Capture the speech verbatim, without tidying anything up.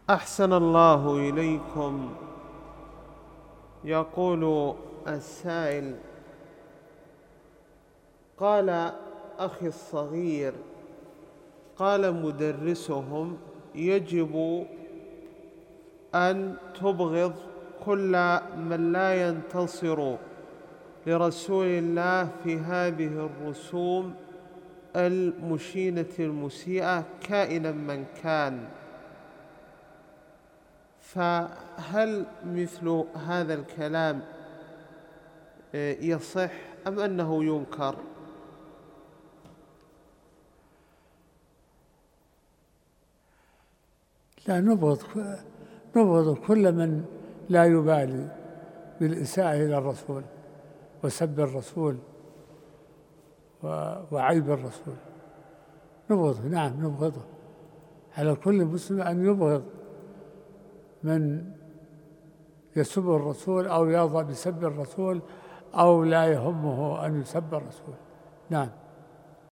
أحسن الله إليكم. يقول السائل: قال أخي الصغير قال مدرسهم يجب أن تبغض كل من لا ينتصر لرسول الله في هذه الرسوم المشينة المسيئة كائنا من كان، فهل مثل هذا الكلام يصح أم أنه ينكر؟ لا، نبغض نبغض كل من لا يبالي بالإساءة إلى الرسول وسب الرسول وعيب الرسول، نبغضه. نعم نبغضه، على كل مسلم أن يبغض من يسب الرسول أو يرضى بسب الرسول أو لا يهمه أن يسب الرسول. نعم.